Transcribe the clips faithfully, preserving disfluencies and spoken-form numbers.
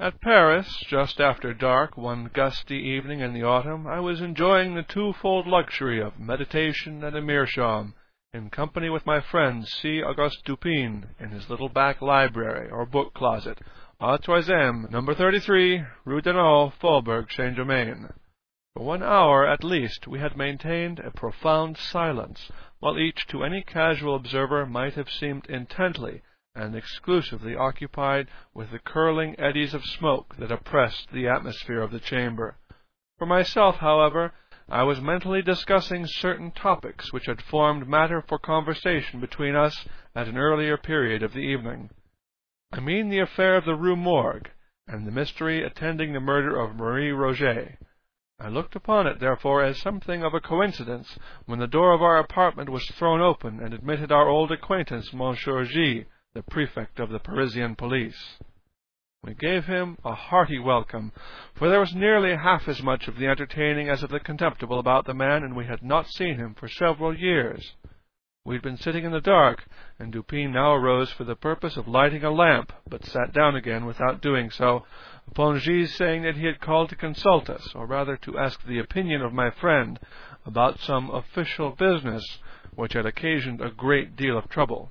At Paris, just after dark, one gusty evening in the autumn, I was enjoying the twofold luxury of meditation and a meerschaum, in company with my friend C. Auguste Dupin, in his little back library, or book-closet, au troisième, number thirty-three, Rue Denau, Faubourg Saint-Germain. For one hour, at least, we had maintained a profound silence, while each to any casual observer might have seemed intently and exclusively occupied with the curling eddies of smoke that oppressed the atmosphere of the chamber. For myself, however, I was mentally discussing certain topics which had formed matter for conversation between us at an earlier period of the evening. I mean the affair of the Rue Morgue, and the mystery attending the murder of Marie Roget. I looked upon it, therefore, as something of a coincidence when the door of our apartment was thrown open and admitted our old acquaintance, Monsieur G., the prefect of the Parisian police. We gave him a hearty welcome, for there was nearly half as much of the entertaining as of the contemptible about the man, and we had not seen him for several years. We had been sitting in the dark, and Dupin now arose for the purpose of lighting a lamp, but sat down again without doing so, upon G's saying that he had called to consult us, or rather to ask the opinion of my friend, about some official business which had occasioned a great deal of trouble.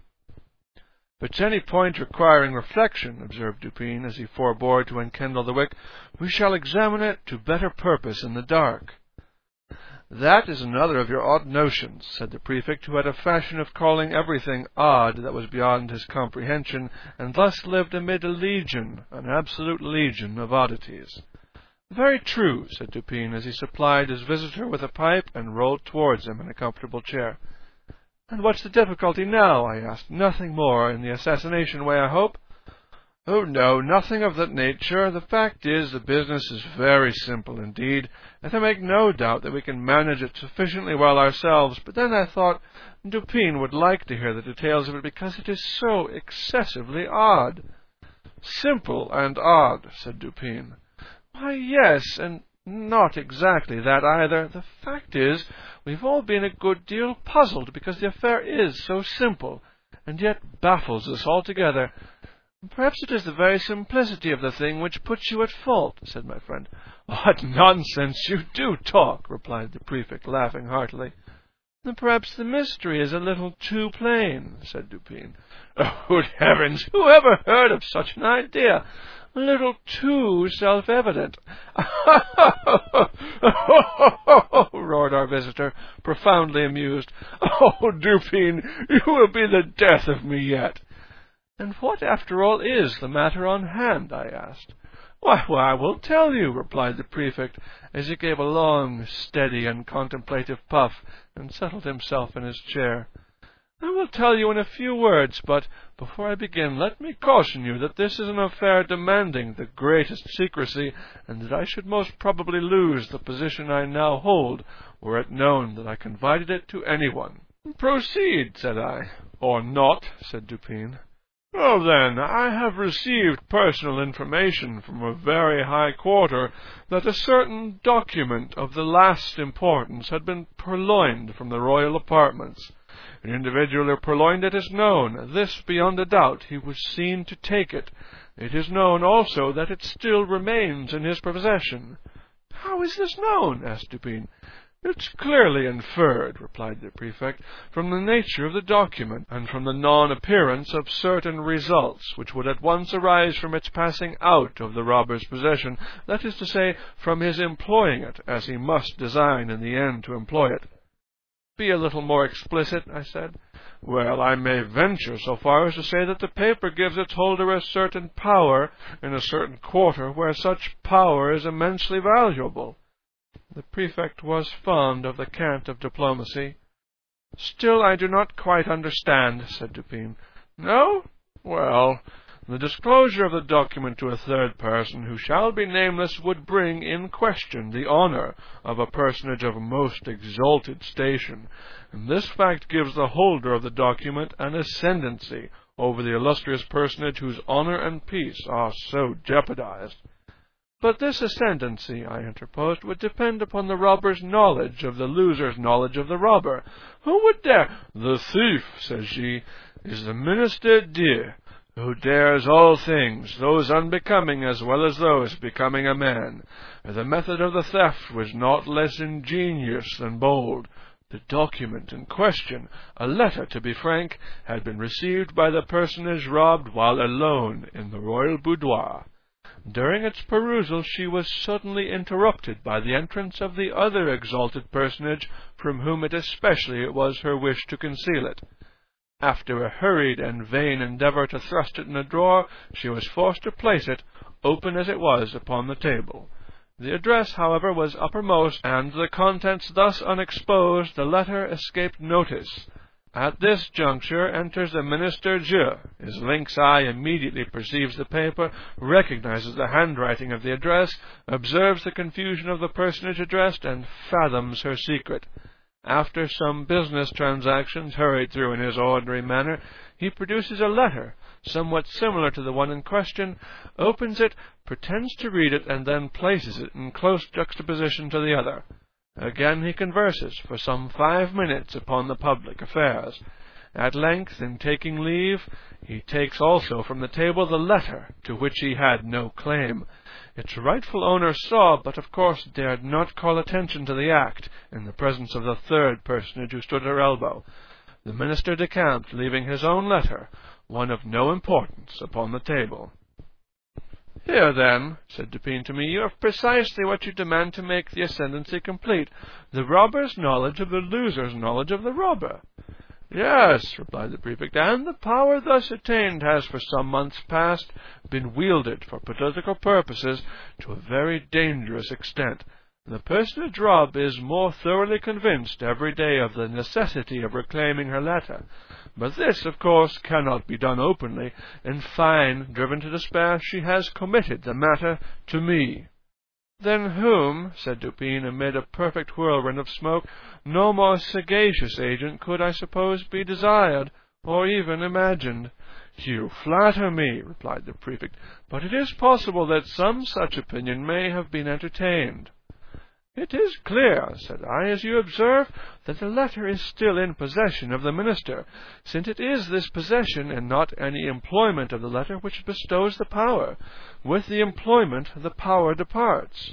"If it's any point requiring reflection," observed Dupin, as he forbore to enkindle the wick, "we shall examine it to better purpose in the dark." "That is another of your odd notions," said the prefect, who had a fashion of calling everything odd that was beyond his comprehension, and thus lived amid a legion, an absolute legion, of oddities. "Very true," said Dupin, as he supplied his visitor with a pipe and rolled towards him in a comfortable chair. "And what's the difficulty now?" I asked. "Nothing more in the assassination way, I hope?" "Oh, no, nothing of that nature. The fact is, the business is very simple indeed, and I make no doubt that we can manage it sufficiently well ourselves. But then I thought Dupin would like to hear the details of it, because it is so excessively odd." "Simple and odd," said Dupin. "Why, yes, and not exactly that either. The fact is, we've all been a good deal puzzled, because the affair is so simple, and yet baffles us altogether. Perhaps it is the very simplicity of the thing which puts you at fault," said my friend. "What nonsense you do talk," replied the prefect, laughing heartily. "Then perhaps the mystery is a little too plain," said Dupin. "Oh, good heavens! Who ever heard of such an idea? A little too self-evident." roared our visitor, profoundly amused. "Oh, Dupin, you will be the death of me yet." "And what, after all, is the matter on hand?" I asked. Why, well, I will tell you," replied the prefect, as he gave a long, steady, and contemplative puff, and settled himself in his chair. "I will tell you in a few words, but before I begin, let me caution you that this is an affair demanding the greatest secrecy, and that I should most probably lose the position I now hold, were it known that I confided it to anyone." "Proceed," said I. "Or not," said Dupin. "Well, then, I have received personal information from a very high quarter that a certain document of the last importance had been purloined from the royal apartments. An individual who purloined it is known. This, beyond a doubt, he was seen to take it. It is known also that it still remains in his possession." "How is this known?" asked Dupin. "It's clearly inferred," replied the prefect, "from the nature of the document, and from the non-appearance of certain results which would at once arise from its passing out of the robber's possession, that is to say, from his employing it, as he must design in the end to employ it." "Be a little more explicit," I said. "Well, I may venture so far as to say that the paper gives its holder a certain power in a certain quarter where such power is immensely valuable." The prefect was fond of the cant of diplomacy. "Still, I do not quite understand," said Dupin. "No? Well, the disclosure of the document to a third person, who shall be nameless, would bring in question the honor of a personage of most exalted station, and this fact gives the holder of the document an ascendancy over the illustrious personage whose honor and peace are so jeopardized." "But this ascendancy," I interposed, "would depend upon the robber's knowledge of the loser's knowledge of the robber. Who would dare—" "The thief," says she, "is the Minister Dieu, who dares all things, those unbecoming as well as those becoming a man. The method of the theft was not less ingenious than bold. The document in question, a letter to be frank, had been received by the personage robbed while alone in the royal boudoir. During its perusal she was suddenly interrupted by the entrance of the other exalted personage, from whom it especially it was her wish to conceal it. After a hurried and vain endeavour to thrust it in a drawer, she was forced to place it, open as it was, upon the table. The address, however, was uppermost, and the contents thus unexposed, the letter escaped notice. At this juncture enters the Minister Dieu. His lynx eye immediately perceives the paper, recognizes the handwriting of the address, observes the confusion of the personage addressed, and fathoms her secret. After some business transactions hurried through in his ordinary manner, he produces a letter, somewhat similar to the one in question, opens it, pretends to read it, and then places it in close juxtaposition to the other. Again he converses for some five minutes upon the public affairs. At length, in taking leave, he takes also from the table the letter, to which he had no claim. Its rightful owner saw, but of course dared not call attention to the act, in the presence of the third personage who stood at her elbow. The minister decamped, leaving his own letter, one of no importance, upon the table. "Here, then," said Dupin to me, "you have precisely what you demand to make the ascendancy complete, the robber's knowledge of the loser's knowledge of the robber." "Yes," replied the prefect, "and the power thus attained has for some months past been wielded for political purposes to a very dangerous extent. The personage robbed is more thoroughly convinced every day of the necessity of reclaiming her letter. But this, of course, cannot be done openly. In fine, driven to despair, she has committed the matter to me." "Than whom," said Dupin, amid a perfect whirlwind of smoke, "no more sagacious agent could, I suppose, be desired, or even imagined." "You flatter me," replied the prefect, "but it is possible that some such opinion may have been entertained." "It is clear," said I, "as you observe, that the letter is still in possession of the minister, since it is this possession, and not any employment of the letter, which bestows the power. With the employment the power departs."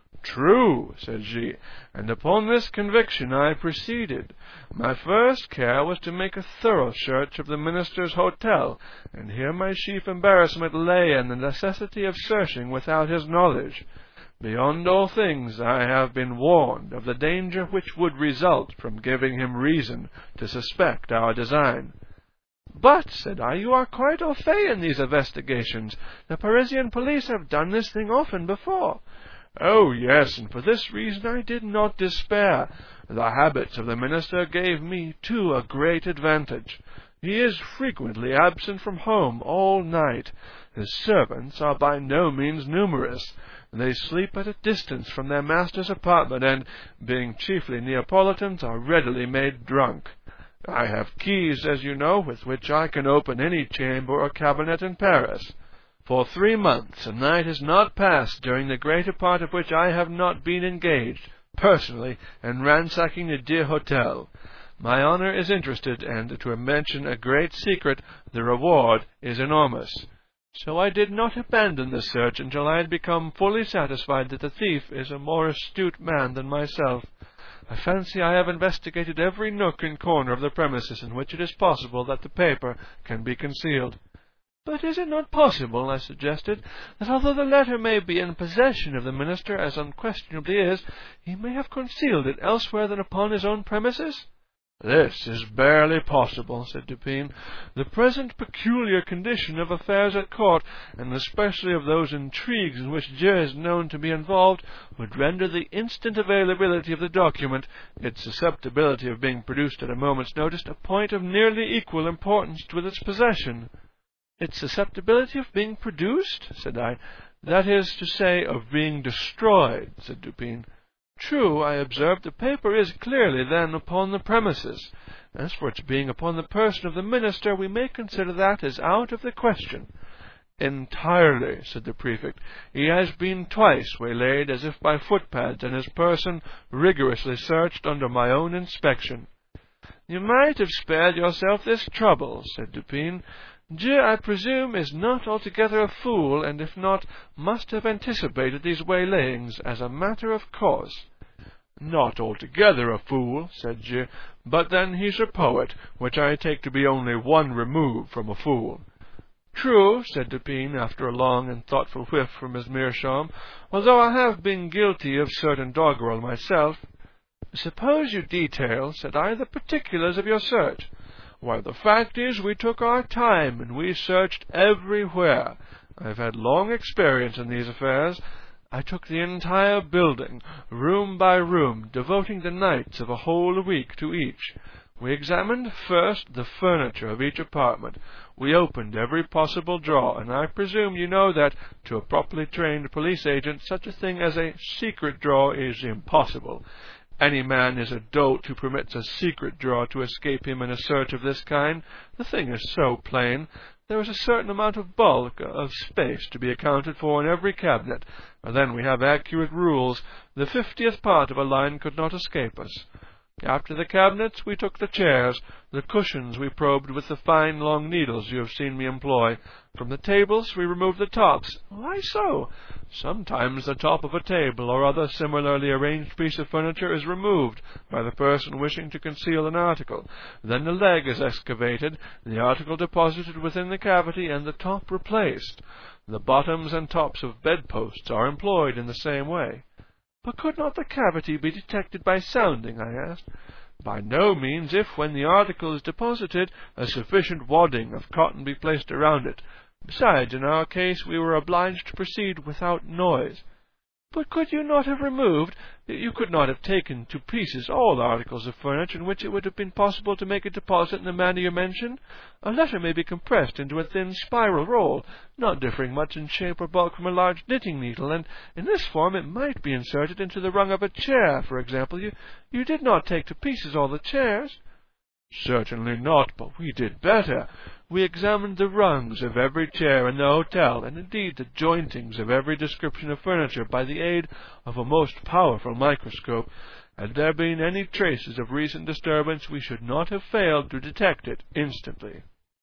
"True," said G., "and upon this conviction I proceeded. My first care was to make a thorough search of the minister's hotel, and here my chief embarrassment lay in the necessity of searching without his knowledge. Beyond all things, I have been warned of the danger which would result from giving him reason to suspect our design." "But," said I, "you are quite au fait in these investigations. The Parisian police have done this thing often before." "Oh, yes, and for this reason I did not despair. The habits of the minister gave me, too, a great advantage. He is frequently absent from home all night. His servants are by no means numerous. They sleep at a distance from their master's apartment, and, being chiefly Neapolitans, are readily made drunk. I have keys, as you know, with which I can open any chamber or cabinet in Paris. For three months a night has not passed during the greater part of which I have not been engaged, personally, in ransacking the dear hotel. My honor is interested, and, to mention a great secret, the reward is enormous. So I did not abandon the search until I had become fully satisfied that the thief is a more astute man than myself. I fancy I have investigated every nook and corner of the premises in which it is possible that the paper can be concealed." "But is it not possible," I suggested, "that although the letter may be in possession of the minister, as unquestionably is, he may have concealed it elsewhere than upon his own premises?" "This is barely possible," said Dupin. "The present peculiar condition of affairs at court, and especially of those intrigues in which Dieu is known to be involved, would render the instant availability of the document, its susceptibility of being produced at a moment's notice, a point of nearly equal importance with its possession." "Its susceptibility of being produced?" said I. "That is to say, of being destroyed," said Dupin. "True," I observed, "the paper is clearly, then, upon the premises. As for its being upon the person of the minister, we may consider that as out of the question." "Entirely," said the prefect. "He has been twice waylaid, as if by footpads, and his person rigorously searched under my own inspection." "You might have spared yourself this trouble," said Dupin. Dieu, I presume, is not altogether a fool, and if not, must have anticipated these waylayings as a matter of course." "Not altogether a fool," said Dieu, "but then he's a poet, which I take to be only one remove from a fool." "True," said Dupin, after a long and thoughtful whiff from his meerschaum, "although I have been guilty of certain doggerel myself." "Suppose you detail," said I, "the particulars of your search." "Why, the fact is, we took our time, and we searched everywhere. I've had long experience in these affairs. I took the entire building, room by room, devoting the nights of a whole week to each. We examined first the furniture of each apartment. We opened every possible drawer, and I presume you know that, to a properly trained police agent, such a thing as a secret drawer is impossible. Any man is a dolt who permits a secret drawer to escape him in a search of this kind. The thing is so plain. There is a certain amount of bulk, of space, to be accounted for in every cabinet. Then we have accurate rules. The fiftieth part of a line could not escape us. After the cabinets, we took the chairs. The cushions we probed with the fine long needles you have seen me employ. From the tables we removed the tops. Why so? Sometimes the top of a table or other similarly arranged piece of furniture is removed by the person wishing to conceal an article. Then the leg is excavated, the article deposited within the cavity, and the top replaced. The bottoms and tops of bedposts are employed in the same way." "But could not the cavity be detected by sounding?" I asked. "By no means, if, when the article is deposited, a sufficient wadding of cotton be placed around it. Besides, in our case, we were obliged to proceed without noise." "But could you not have removed, you could not have taken to pieces all articles of furniture in which it would have been possible to make a deposit in the manner you mention? A letter may be compressed into a thin spiral roll, not differing much in shape or bulk from a large knitting needle, and in this form it might be inserted into the rung of a chair, for example. You, you did not take to pieces all the chairs?" "Certainly not, but we did better. We examined the rungs of every chair in the hotel, and indeed the jointings of every description of furniture, by the aid of a most powerful microscope. Had there been any traces of recent disturbance, we should not have failed to detect it instantly.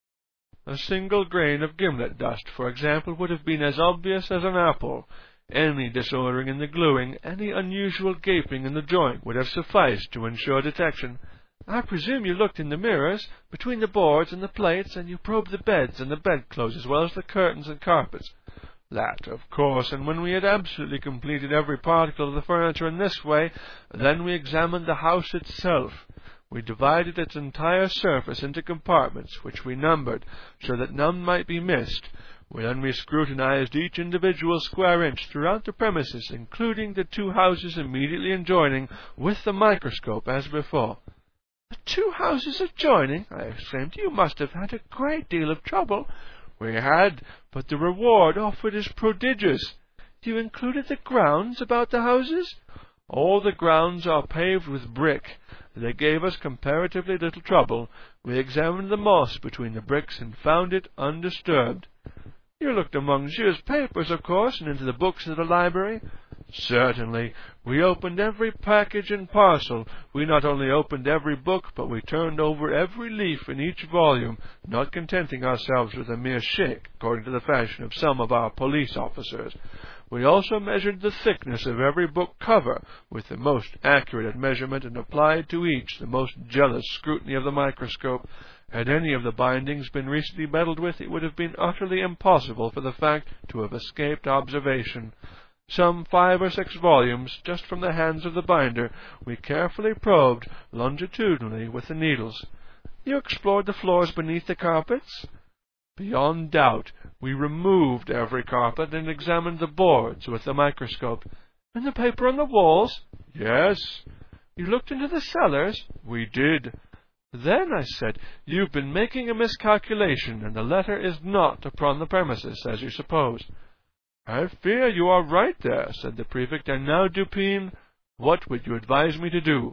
A single grain of gimlet dust, for example, would have been as obvious as an apple. Any disordering in the gluing, any unusual gaping in the joint, would have sufficed to ensure detection." "I presume you looked in the mirrors, between the boards and the plates, and you probed the beds and the bedclothes, as well as the curtains and carpets." "That, of course, and when we had absolutely completed every particle of the furniture in this way, then we examined the house itself. We divided its entire surface into compartments, which we numbered, so that none might be missed. Then we scrutinized each individual square inch throughout the premises, including the two houses immediately adjoining, with the microscope, as before." "The two houses adjoining!" I exclaimed. "You must have had a great deal of trouble." "We had, but the reward offered is prodigious." "You included the grounds about the houses?" "All the grounds are paved with brick. They gave us comparatively little trouble. We examined the moss between the bricks and found it undisturbed." "You looked among Dieu's papers, of course, and into the books of the library?" "Certainly. We opened every package and parcel. We not only opened every book, but we turned over every leaf in each volume, not contenting ourselves with a mere shake, according to the fashion of some of our police officers. We also measured the thickness of every book cover, with the most accurate measurement, and applied to each the most jealous scrutiny of the microscope. Had any of the bindings been recently meddled with, it would have been utterly impossible for the fact to have escaped observation. Some five or six volumes, just from the hands of the binder, we carefully probed longitudinally with the needles." "You explored the floors beneath the carpets?" "Beyond doubt. We removed every carpet and examined the boards with the microscope." "And the paper on the walls?" "Yes." "You looked into the cellars?" "We did." "Then," I said, "you've been making a miscalculation, and the letter is not upon the premises, as you suppose." "I fear you are right there," said the prefect. "And now, Dupin, what would you advise me to do?"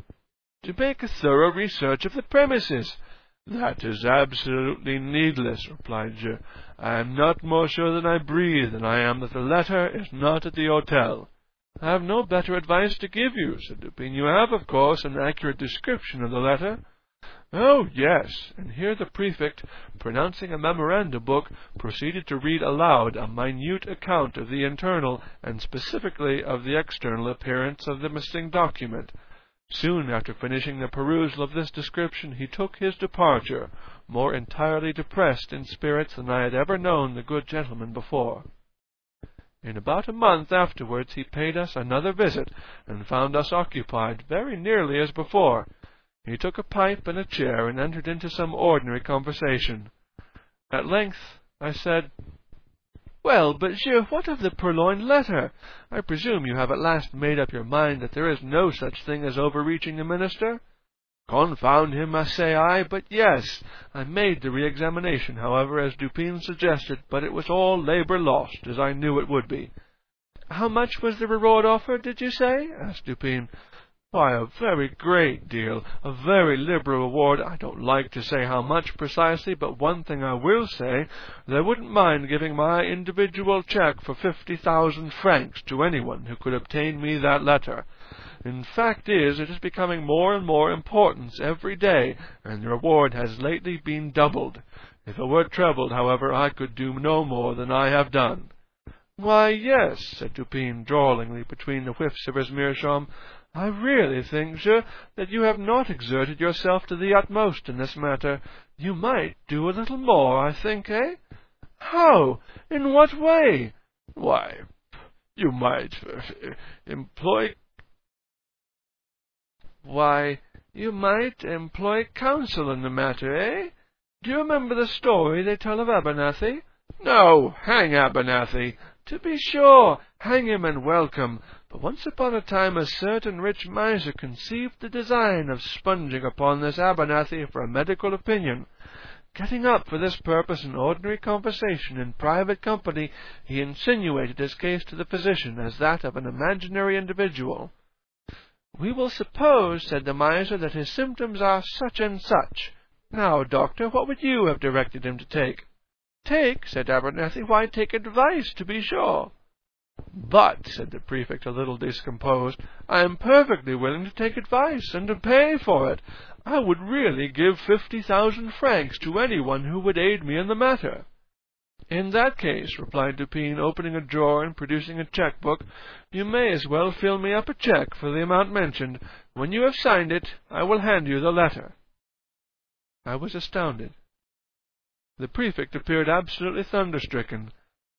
"To make a thorough research of the premises." "That is absolutely needless," replied Dieu. "I am not more sure than I breathe than I am that the letter is not at the hotel." "I have no better advice to give you," said Dupin. "You have, of course, an accurate description of the letter?" Oh, yes, and here the prefect, pronouncing a memorandum book, proceeded to read aloud a minute account of the internal, and specifically of the external appearance of the missing document. Soon after finishing the perusal of this description, he took his departure, more entirely depressed in spirits than I had ever known the good gentleman before. In about a month afterwards he paid us another visit, and found us occupied very nearly as before. He took a pipe and a chair, and entered into some ordinary conversation. At length I said, "Well, but, Monsieur, what of the purloined letter? I presume you have at last made up your mind that there is no such thing as overreaching the minister?" "Confound him, say I, but yes. I made the re-examination, however, as Dupin suggested, but it was all labour lost, as I knew it would be." "How much was the reward offered, did you say?" asked Dupin. "Why, a very great deal, a very liberal reward. I don't like to say how much precisely, but one thing I will say, that I wouldn't mind giving my individual cheque for fifty thousand francs to anyone who could obtain me that letter. In fact is, it is becoming more and more important every day, and the reward has lately been doubled. If it were trebled, however, I could do no more than I have done." "Why, yes," said Dupin, drawlingly, between the whiffs of his meerschaum, "I really think, sir, that you have not exerted yourself to the utmost in this matter. You might do a little more, I think, eh?" "How? In what way?" "Why, you might uh, employ Why, you might employ counsel in the matter, eh? Do you remember the story they tell of Abernathy?" "No, hang Abernathy!" "To be sure, hang him and welcome. But once upon a time a certain rich miser conceived the design of sponging upon this Abernathy for a medical opinion. Getting up for this purpose in ordinary conversation in private company, he insinuated his case to the physician as that of an imaginary individual. 'We will suppose,' said the miser, 'that his symptoms are such and such. Now, doctor, what would you have directed him to take?' 'Take?' said Abernathy. 'Why, take advice, to be sure.' 'But,' said the prefect, a little discomposed, 'I am perfectly willing to take advice, and to pay for it. I would really give fifty thousand francs to any one who would aid me in the matter.' 'In that case,' replied Dupin, opening a drawer and producing a cheque-book, 'you may as well fill me up a cheque for the amount mentioned. When you have signed it, I will hand you the letter.' I was astounded. The prefect appeared absolutely thunderstricken.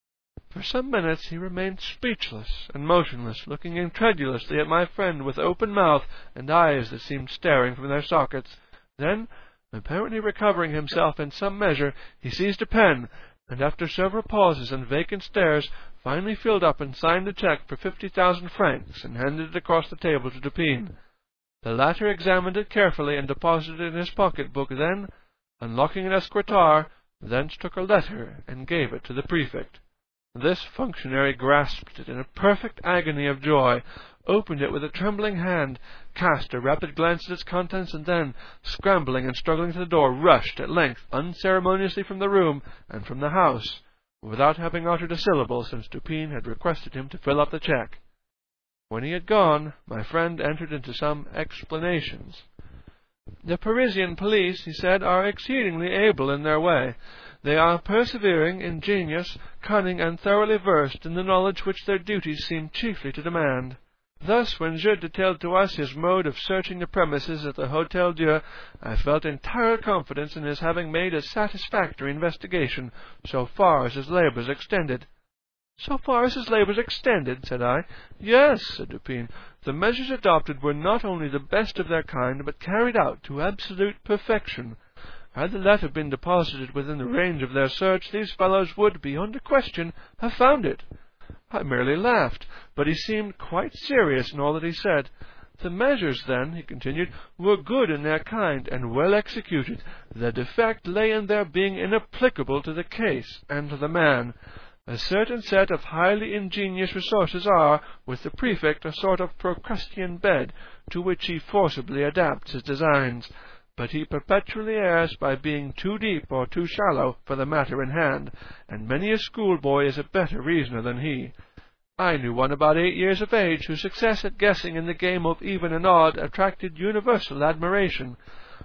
For some minutes he remained speechless and motionless, looking incredulously at my friend with open mouth and eyes that seemed staring from their sockets. Then, apparently recovering himself in some measure, he seized a pen, and after several pauses and vacant stares, finally filled up and signed the cheque for fifty thousand francs, and handed it across the table to Dupin. The latter examined it carefully and deposited it in his pocket-book, then, unlocking an escritoire, thence took a letter and gave it to the prefect. This functionary grasped it in a perfect agony of joy, opened it with a trembling hand, cast a rapid glance at its contents, and then, scrambling and struggling to the door, rushed at length unceremoniously from the room and from the house, without having uttered a syllable, since Dupin had requested him to fill up the cheque. When he had gone, my friend entered into some explanations. "The Parisian police," he said, "are exceedingly able in their way. They are persevering, ingenious, cunning, and thoroughly versed in the knowledge which their duties seem chiefly to demand. Thus, when Jeux detailed to us his mode of searching the premises at the Hôtel Dieu, I felt entire confidence in his having made a satisfactory investigation, so far as his labours extended." "So far as his labours extended?" said I. "Yes," said Dupin. "The measures adopted were not only the best of their kind, but carried out to absolute perfection. Had the letter been deposited within the range of their search, these fellows would, beyond a question, have found it." I merely laughed, but he seemed quite serious in all that he said. "The measures, then," he continued, "were good in their kind, and well executed. The defect lay in their being inapplicable to the case and to the man. A certain set of highly ingenious resources are, with the prefect, a sort of Procrustean bed, to which he forcibly adapts his designs. But he perpetually errs by being too deep or too shallow for the matter in hand, and many a schoolboy is a better reasoner than he. I knew one about eight years of age whose success at guessing in the game of even and odd attracted universal admiration.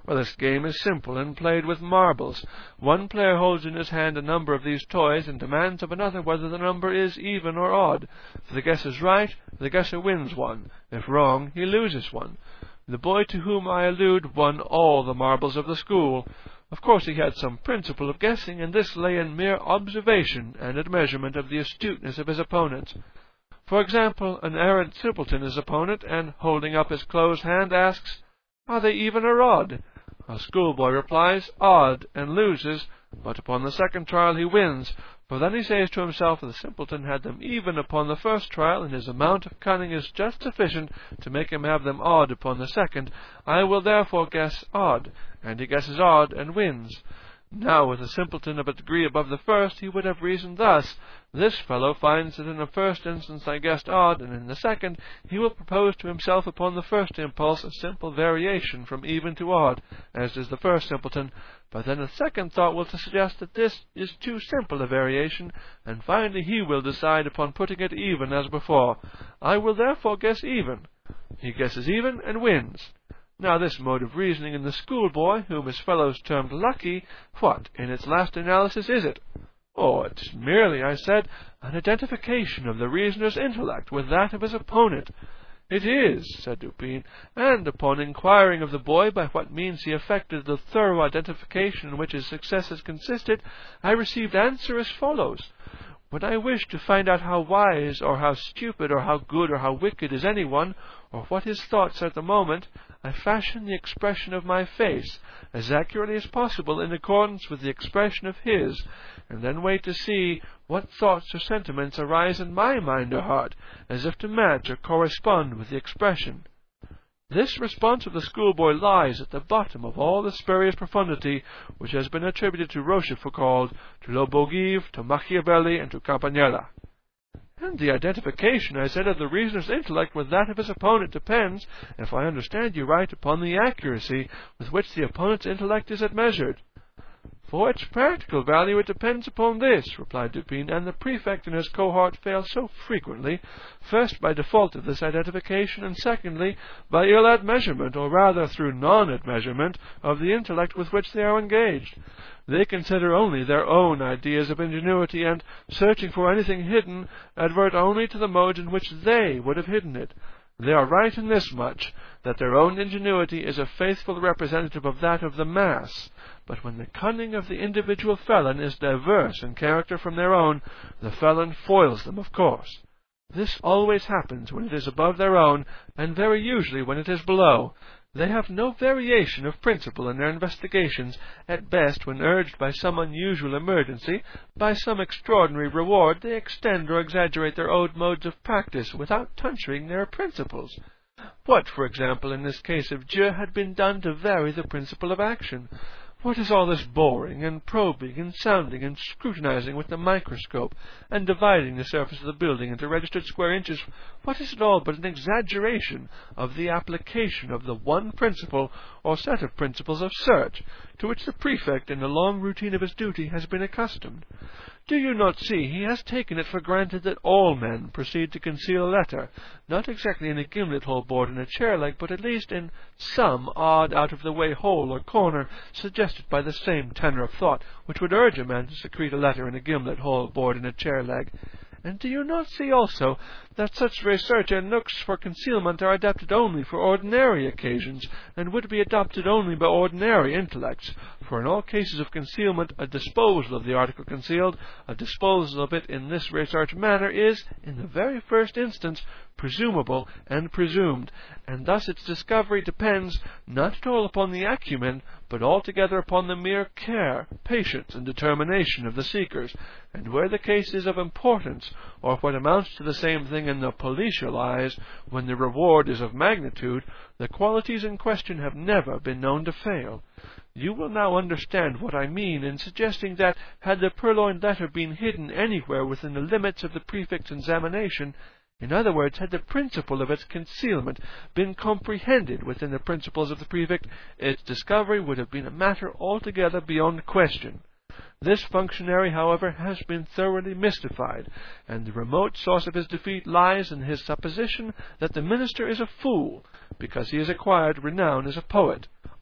Well, this game is simple and played with marbles. One player holds in his hand a number of these toys and demands of another whether the number is even or odd. If the guess is right, the guesser wins one. If wrong, he loses one. The boy to whom I allude won all the marbles of the school. Of course he had some principle of guessing, and this lay in mere observation and admeasurement of the astuteness of his opponents. For example, an arrant simpleton is opponent, and, holding up his closed hand, asks, "Are they even or odd?" A schoolboy replies, "Odd," and loses, but upon the second trial he wins, for then he says to himself, "The simpleton had them even upon the first trial, and his amount of cunning is just sufficient to make him have them odd upon the second. I will therefore guess odd," and he guesses odd and wins. Now, with a simpleton of a degree above the first, he would have reasoned thus: "This fellow finds that in the first instance I guessed odd, and in the second he will propose to himself upon the first impulse a simple variation from even to odd, as does the first simpleton. But then a second thought will suggest that this is too simple a variation, and finally he will decide upon putting it even as before. I will therefore guess even." He guesses even and wins. Now this mode of reasoning in the schoolboy, whom his fellows termed lucky, what, in its last analysis, is it? Oh, it's merely, I said, an identification of the reasoner's intellect with that of his opponent. "It is," said Dupin, and upon inquiring of the boy by what means he effected the thorough identification in which his successes consisted, I received answer as follows: "When I wish to find out how wise, or how stupid, or how good, or how wicked is any one, or what his thoughts are at the moment, I fashion the expression of my face as accurately as possible in accordance with the expression of his, and then wait to see what thoughts or sentiments arise in my mind or heart, as if to match or correspond with the expression." This response of the schoolboy lies at the bottom of all the spurious profundity which has been attributed to Rochefoucauld, to Lobogiev, to Machiavelli, and to Campanella. "And the identification," I said, "of the reasoner's intellect with that of his opponent depends, if I understand you right, upon the accuracy with which the opponent's intellect is admeasured." "For its practical value it depends upon this," replied Dupin, and the prefect and his cohort fail so frequently, first by default of this identification, and secondly by ill admeasurement, or rather through non-admeasurement, of the intellect with which they are engaged. They consider only their own ideas of ingenuity, and, searching for anything hidden, advert only to the modes in which they would have hidden it. They are right in this much, that their own ingenuity is a faithful representative of that of the mass, but when the cunning of the individual felon is diverse in character from their own, the felon foils them, of course. This always happens when it is above their own, and very usually when it is below. They have no variation of principle in their investigations. At best, when urged by some unusual emergency, by some extraordinary reward, they extend or exaggerate their old modes of practice without touching their principles. What, for example, in this case of Dieu, had been done to vary the principle of action? What is all this boring, and probing, and sounding, and scrutinizing with the microscope, and dividing the surface of the building into registered square inches? What is it all but an exaggeration of the application of the one principle, or set of principles of search, to which the prefect, in the long routine of his duty, has been accustomed? Do you not see he has taken it for granted that all men proceed to conceal a letter, not exactly in a gimlet-hole bored in a chair-leg, but at least in some odd out-of-the-way hole or corner suggested by the same tenor of thought which would urge a man to secrete a letter in a gimlet-hole bored in a chair-leg? And do you not see also that such research and nooks for concealment are adapted only for ordinary occasions, and would be adopted only by ordinary intellects? For in all cases of concealment, a disposal of the article concealed, a disposal of it in this research manner, is, in the very first instance, presumable and presumed, and thus its discovery depends not at all upon the acumen, but altogether upon the mere care, patience, and determination of the seekers. And where the case is of importance, or what amounts to the same thing in the policial eyes, when the reward is of magnitude, the qualities in question have never been known to fail. You will now understand what I mean in suggesting that, had the purloined letter been hidden anywhere within the limits of the prefect's examination, in other words, had the principle of its concealment been comprehended within the principles of the prefect, its discovery would have been a matter altogether beyond question. This functionary, however, has been thoroughly mystified, and the remote source of his defeat lies in his supposition that the minister is a fool, because he has acquired renown as a poet.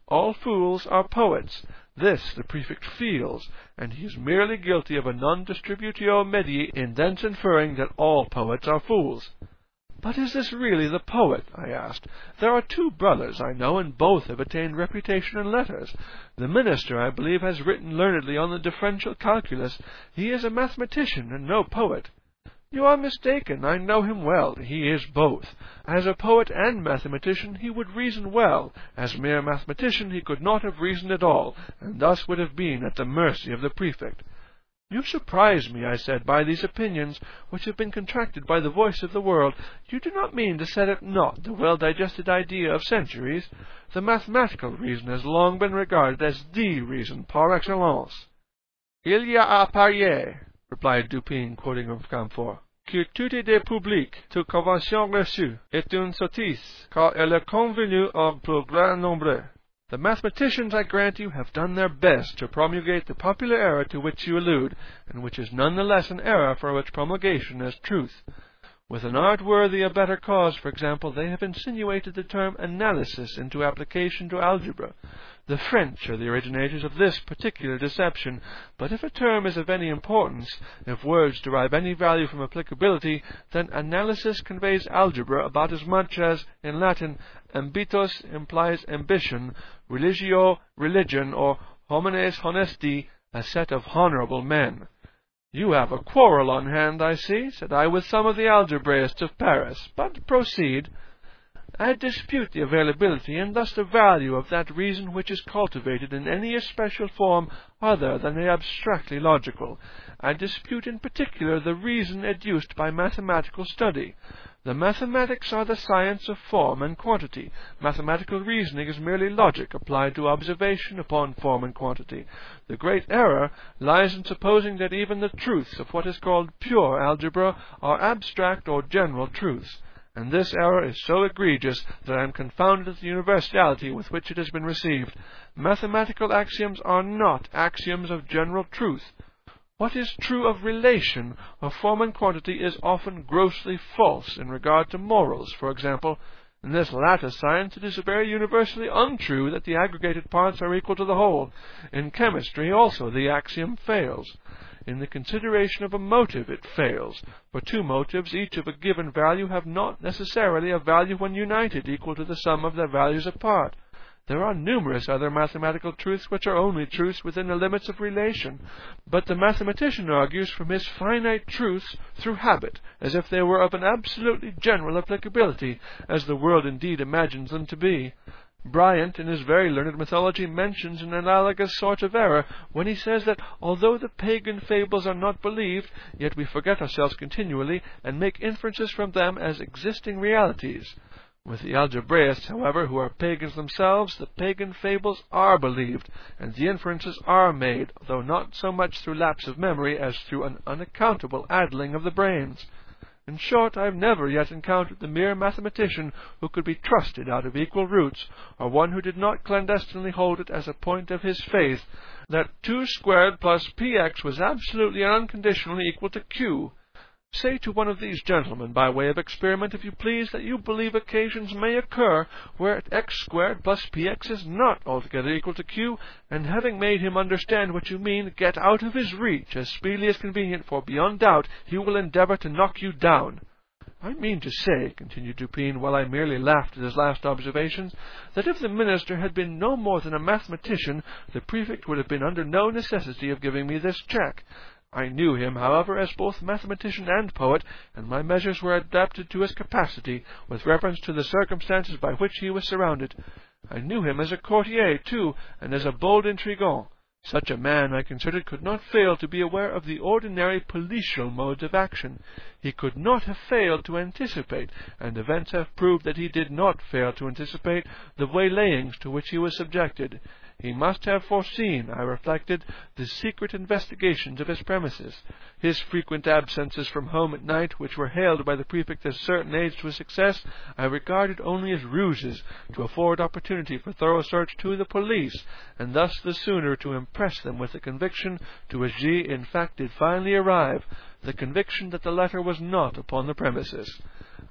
All fools are poets. This the prefect feels, and he is merely guilty of a non-distributio medii in thence inferring that all poets are fools. But is this really the poet? I asked. There are two brothers, I know, and both have attained reputation in letters. The minister, I believe, has written learnedly on the differential calculus. He is a mathematician and no poet. You are mistaken. I know him well. He is both. As a poet and mathematician he would reason well. As mere mathematician he could not have reasoned at all, and thus would have been at the mercy of the prefect. You surprise me, I said, by these opinions, which have been contracted by the voice of the world. You do not mean to set at naught the well-digested idea of centuries. The mathematical reason has long been regarded as the reason par excellence. Il y a à parier, replied Dupin, quoting from Camphor, que tout idée publique, toute convention reçue, est une sottise, car elle est convenue au plus grand nombre. The mathematicians, I grant you, have done their best to promulgate the popular error to which you allude, and which is none the less an error for which promulgation is truth. With an art worthy a better cause, for example, they have insinuated the term analysis into application to algebra. The French are the originators of this particular deception, but if a term is of any importance, if words derive any value from applicability, then analysis conveys algebra about as much as, in Latin, ambitus implies ambition, religio religion, or homines honesti, a set of honorable men. You have a quarrel on hand, I see, said I, with some of the algebraists of Paris, but proceed. I dispute the availability and thus the value of that reason which is cultivated in any especial form other than the abstractly logical. I dispute in particular the reason adduced by mathematical study. The mathematics are the science of form and quantity. Mathematical reasoning is merely logic applied to observation upon form and quantity. The great error lies in supposing that even the truths of what is called pure algebra are abstract or general truths. And this error is so egregious that I am confounded at the universality with which it has been received. Mathematical axioms are not axioms of general truth. What is true of relation, of form and quantity, is often grossly false in regard to morals, for example. In this latter science it is very universally untrue that the aggregated parts are equal to the whole. In chemistry also the axiom fails. In the consideration of a motive it fails, for two motives, each of a given value, have not necessarily a value when united equal to the sum of their values apart. There are numerous other mathematical truths which are only truths within the limits of relation, but the mathematician argues from his finite truths through habit, as if they were of an absolutely general applicability, as the world indeed imagines them to be. Bryant, in his very learned mythology, mentions an analogous sort of error when he says that although the pagan fables are not believed, yet we forget ourselves continually and make inferences from them as existing realities. With the algebraists, however, who are pagans themselves, the pagan fables are believed, and the inferences are made, though not so much through lapse of memory as through an unaccountable addling of the brains. In short, I have never yet encountered the mere mathematician who could be trusted out of equal roots, or one who did not clandestinely hold it as a point of his faith that two squared plus px was absolutely and unconditionally equal to q. Say to one of these gentlemen, by way of experiment, if you please, that you believe occasions may occur where x squared plus px is not altogether equal to q, and having made him understand what you mean, get out of his reach as speedily as convenient, for beyond doubt he will endeavour to knock you down. I mean to say, continued Dupin, while I merely laughed at his last observations, that if the minister had been no more than a mathematician, the prefect would have been under no necessity of giving me this check. I knew him, however, as both mathematician and poet, and my measures were adapted to his capacity, with reference to the circumstances by which he was surrounded. I knew him as a courtier, too, and as a bold intriguant. Such a man, I considered, could not fail to be aware of the ordinary policial modes of action. He could not have failed to anticipate, and events have proved that he did not fail to anticipate, the waylayings to which he was subjected. He must have foreseen, I reflected, the secret investigations of his premises. His frequent absences from home at night, which were hailed by the prefect as certain aids to his success, I regarded only as ruses, to afford opportunity for thorough search to the police, and thus the sooner to impress them with the conviction, to which G in fact did finally arrive, the conviction that the letter was not upon the premises.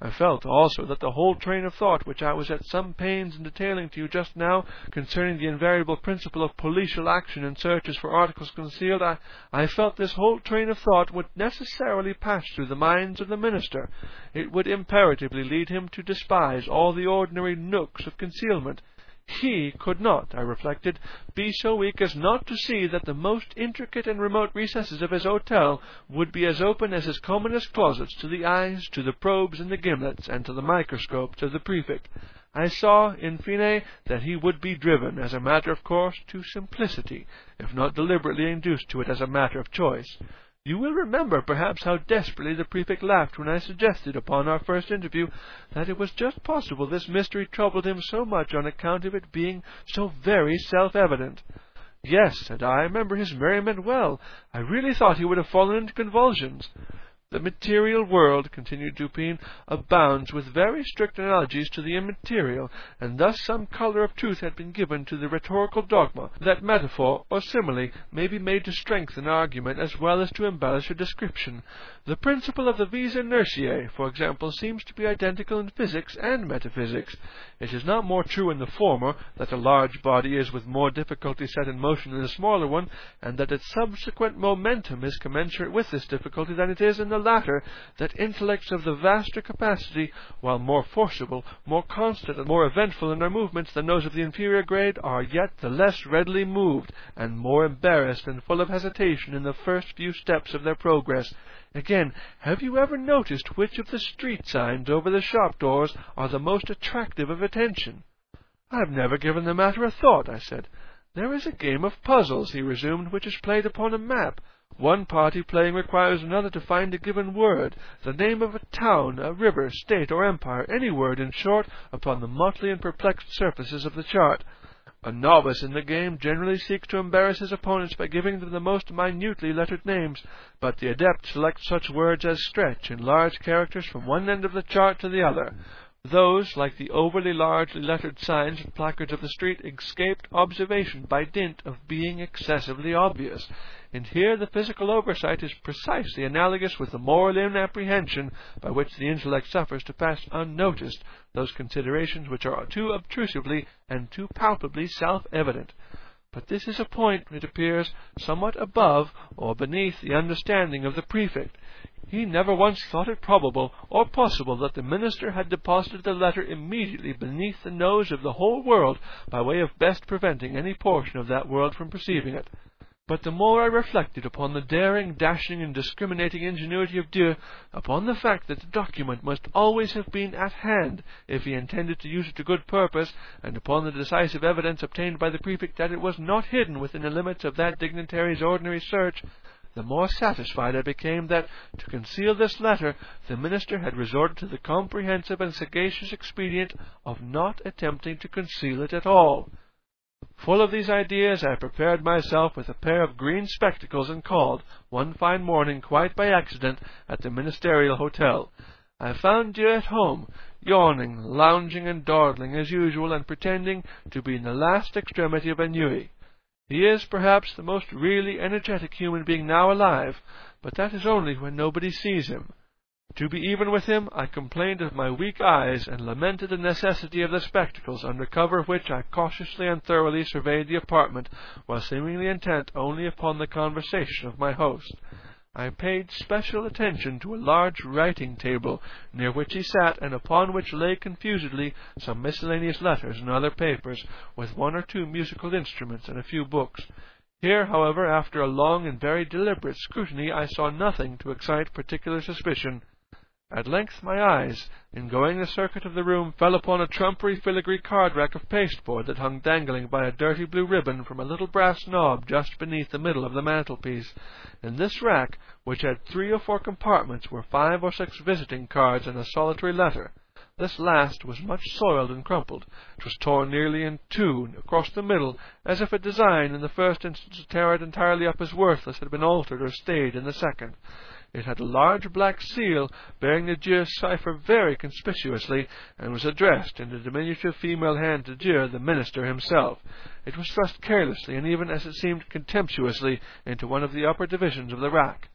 I felt also that the whole train of thought which I was at some pains in detailing to you just now, concerning the invariable principle of policial action in searches for articles concealed, I, I felt this whole train of thought would necessarily pass through the minds of the minister. It would imperatively lead him to despise all the ordinary nooks of concealment. He could not, I reflected, be so weak as not to see that the most intricate and remote recesses of his hotel would be as open as his commonest closets to the eyes, to the probes and the gimlets, and to the microscopes of the prefect. I saw, in fine, that he would be driven, as a matter of course, to simplicity, if not deliberately induced to it as a matter of choice. You will remember, perhaps, how desperately the prefect laughed when I suggested, upon our first interview, that it was just possible this mystery troubled him so much on account of it being so very self-evident. Yes, said I, I remember his merriment well. I really thought he would have fallen into convulsions. The material world, continued Dupin, abounds with very strict analogies to the immaterial, and thus some colour of truth had been given to the rhetorical dogma that metaphor or simile may be made to strengthen argument as well as to embellish a description. The principle of the vis inertiae, for example, seems to be identical in physics and metaphysics. It is not more true in the former that a large body is with more difficulty set in motion than a smaller one, and that its subsequent momentum is commensurate with this difficulty, than it is in the latter that intellects of the vaster capacity, while more forcible, more constant, and more eventful in their movements than those of the inferior grade, are yet the less readily moved, and more embarrassed and full of hesitation in the first few steps of their progress. Again, have you ever noticed which of the street signs over the shop doors are the most attractive of attention? I have never given the matter a thought, I said. There is a game of puzzles, he resumed, which is played upon a map. One party playing requires another to find a given word, the name of a town, a river, state, or empire, any word, in short, upon the motley and perplexed surfaces of the chart. A novice in the game generally seeks to embarrass his opponents by giving them the most minutely lettered names, but the adept selects such words as stretch in large characters from one end of the chart to the other. Those, like the overly largely lettered signs and placards of the street, escaped observation by dint of being excessively obvious. And here the physical oversight is precisely analogous with the moral inapprehension by which the intellect suffers to pass unnoticed those considerations which are too obtrusively and too palpably self-evident. But this is a point, it appears, somewhat above or beneath the understanding of the prefect. He never once thought it probable or possible that the minister had deposited the letter immediately beneath the nose of the whole world, by way of best preventing any portion of that world from perceiving it. But the more I reflected upon the daring, dashing, and discriminating ingenuity of Dieu, upon the fact that the document must always have been at hand, if he intended to use it to good purpose, and upon the decisive evidence obtained by the prefect that it was not hidden within the limits of that dignitary's ordinary search, the more satisfied I became that, to conceal this letter, the minister had resorted to the comprehensive and sagacious expedient of not attempting to conceal it at all. Full of these ideas, I prepared myself with a pair of green spectacles and called, one fine morning, quite by accident, at the ministerial hotel. I found Dieu at home, yawning, lounging, and dawdling as usual, and pretending to be in the last extremity of ennui. He is, perhaps, the most really energetic human being now alive, but that is only when nobody sees him. To be even with him, I complained of my weak eyes, and lamented the necessity of the spectacles, under cover of which I cautiously and thoroughly surveyed the apartment, while seemingly intent only upon the conversation of my host. I paid special attention to a large writing-table, near which he sat, and upon which lay confusedly some miscellaneous letters and other papers, with one or two musical instruments and a few books. Here, however, after a long and very deliberate scrutiny, I saw nothing to excite particular suspicion. At length my eyes, in going the circuit of the room, fell upon a trumpery filigree card-rack of pasteboard that hung dangling by a dirty blue ribbon from a little brass knob just beneath the middle of the mantelpiece. In this rack, which had three or four compartments, were five or six visiting cards and a solitary letter. This last was much soiled and crumpled. It was torn nearly in two across the middle, as if a design in the first instance to tear it entirely up as worthless had been altered or stayed in the second. It had a large black seal, bearing the Dieu cipher very conspicuously, and was addressed in the diminutive female hand to Dieu, the minister himself. It was thrust carelessly, and even, as it seemed, contemptuously, into one of the upper divisions of the rack.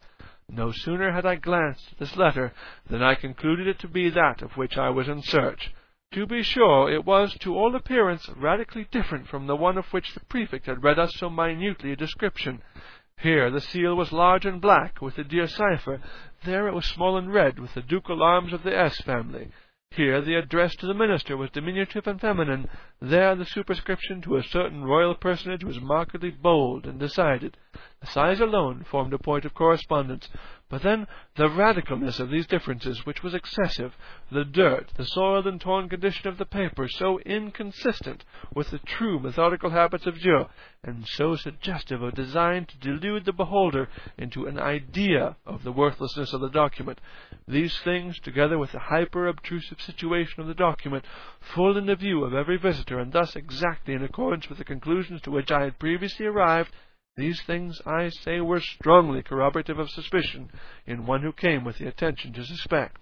No sooner had I glanced at this letter than I concluded it to be that of which I was in search. To be sure, it was, to all appearance, radically different from the one of which the prefect had read us so minutely a description. Here the seal was large and black, with the dear cipher. There it was small and red, with the ducal arms of the S family. Here the address to the minister was diminutive and feminine. There the superscription to a certain royal personage was markedly bold and decided. The size alone formed a point of correspondence. But then the radicalness of these differences, which was excessive, the dirt, the soiled and torn condition of the paper, so inconsistent with the true methodical habits of Dieu, and so suggestive of design to delude the beholder into an idea of the worthlessness of the document. These things, together with the hyper-obtrusive situation of the document, full in the view of every visitor, and thus exactly in accordance with the conclusions to which I had previously arrived, these things, I say, were strongly corroborative of suspicion in one who came with the intention to suspect.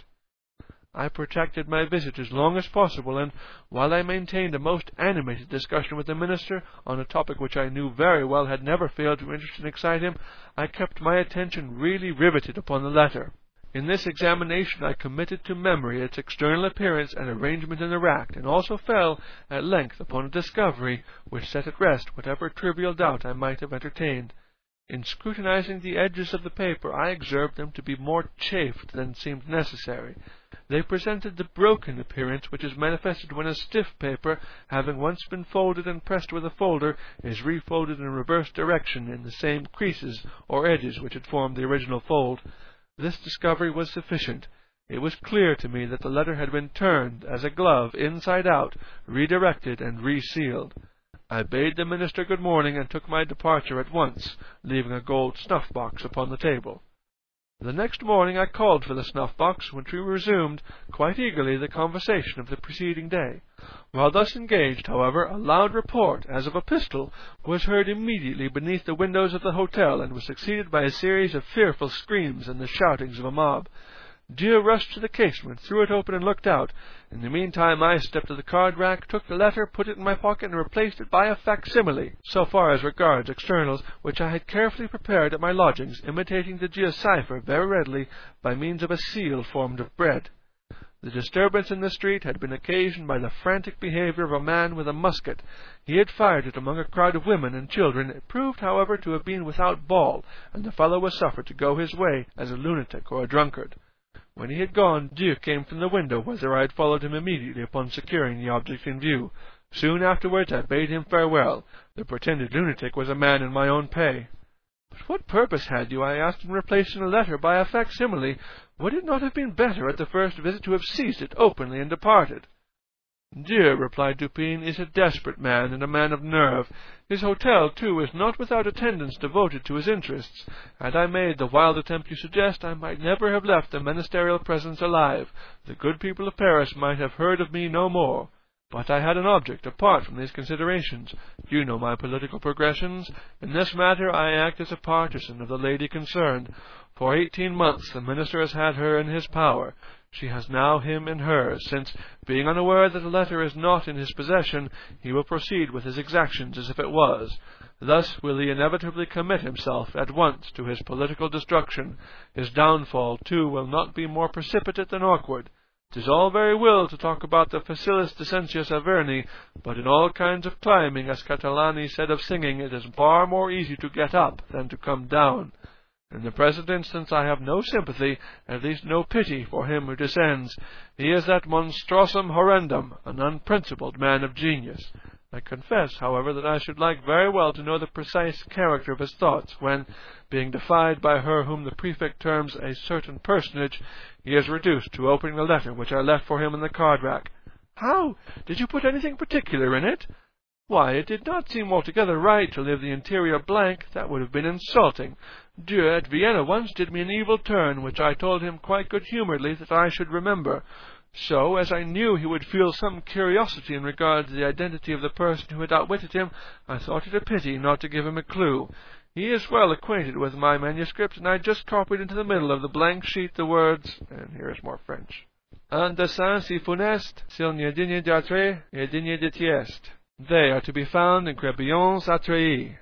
I protracted my visit as long as possible, and while I maintained a most animated discussion with the minister on a topic which I knew very well had never failed to interest and excite him, I kept my attention really riveted upon the letter. In this examination I committed to memory its external appearance and arrangement in the rack, and also fell, at length, upon a discovery which set at rest whatever trivial doubt I might have entertained. In scrutinizing the edges of the paper, I observed them to be more chafed than seemed necessary. They presented the broken appearance which is manifested when a stiff paper, having once been folded and pressed with a folder, is refolded in reverse direction in the same creases or edges which had formed the original fold. This discovery was sufficient. It was clear to me that the letter had been turned, as a glove, inside out, redirected, and resealed. I bade the minister good morning, and took my departure at once, leaving a gold snuff-box upon the table. The next morning I called for the snuff-box, which we resumed, quite eagerly, the conversation of the preceding day. While thus engaged, however, a loud report, as of a pistol, was heard immediately beneath the windows of the hotel, and was succeeded by a series of fearful screams and the shoutings of a mob. Dieu rushed to the casement, threw it open, and looked out. In the meantime I stepped to the card-rack, took the letter, put it in my pocket, and replaced it by a facsimile, so far as regards externals, which I had carefully prepared at my lodgings, imitating the Dieu cipher very readily by means of a seal formed of bread. The disturbance in the street had been occasioned by the frantic behavior of a man with a musket. He had fired it among a crowd of women and children. It proved, however, to have been without ball, and the fellow was suffered to go his way as a lunatic or a drunkard. When he had gone, Dieu came from the window, whither I had followed him immediately upon securing the object in view. Soon afterwards I bade him farewell. The pretended lunatic was a man in my own pay. But what purpose had you, I asked, in replacing a letter by a facsimile? Would it not have been better at the first visit to have seized it openly and departed? Dieu, replied Dupin, is a desperate man, and a man of nerve. His hotel, too, is not without attendants devoted to his interests. Had I made the wild attempt you suggest, I might never have left the ministerial presence alive. The good people of Paris might have heard of me no more. But I had an object apart from these considerations. You know my political progressions. In this matter I act as a partisan of the lady concerned. For eighteen months the minister has had her in his power. She has now him in hers, since, being unaware that the letter is not in his possession, he will proceed with his exactions as if it was. Thus will he inevitably commit himself at once to his political destruction. His downfall, too, will not be more precipitate than awkward. 'Tis all very well to talk about the facilis descensus Averni, but in all kinds of climbing, as Catalani said of singing, it is far more easy to get up than to come down. In the present instance I have no sympathy, at least no pity, for him who descends. He is that monstrosum horrendum, an unprincipled man of genius. I confess, however, that I should like very well to know the precise character of his thoughts, when, being defied by her whom the prefect terms a certain personage, he is reduced to opening the letter which I left for him in the card-rack. How? Did you put anything particular in it? Why, it did not seem altogether right to leave the interior blank. That would have been insulting. Dieu at Vienna once did me an evil turn, which I told him quite good-humouredly that I should remember. So, as I knew he would feel some curiosity in regard to the identity of the person who had outwitted him, I thought it a pity not to give him a clue. He is well acquainted with my manuscript, and I just copied into the middle of the blank sheet the words, and here is more French, Un dessein si funeste, s'il n'est digne d'être et digne de tieste. They are to be found in Crébillon's Atreilles.